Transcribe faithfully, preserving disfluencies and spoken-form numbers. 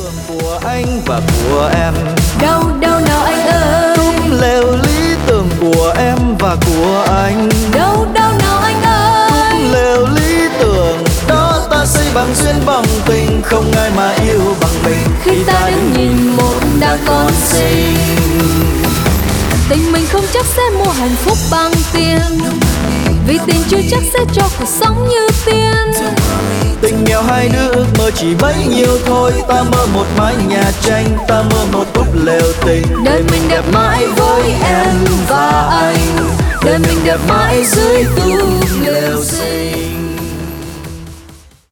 tưởng của anh và của em. Đâu đâu nào anh ơi, Đúng lều lý tưởng của em và của anh. đâu đâu nào anh ơi, Đúng lều lý tưởng đó ta xây bằng duyên bằng tình, không ai mà yêu bằng mình khi ta đứng nhìn một đàn con xinh. Tình mình không chắc sẽ mua hạnh phúc bằng tiền, vì tình chưa chắc sẽ cho cuộc sống như tiên. Tình nghèo hai đứa ước mơ chỉ bấy nhiêu thôi. Ta mơ một mái nhà tranh, ta mơ một túp lều tình. Đời mình đẹp mãi với em và anh, đời mình đẹp mãi dưới túp lều xinh.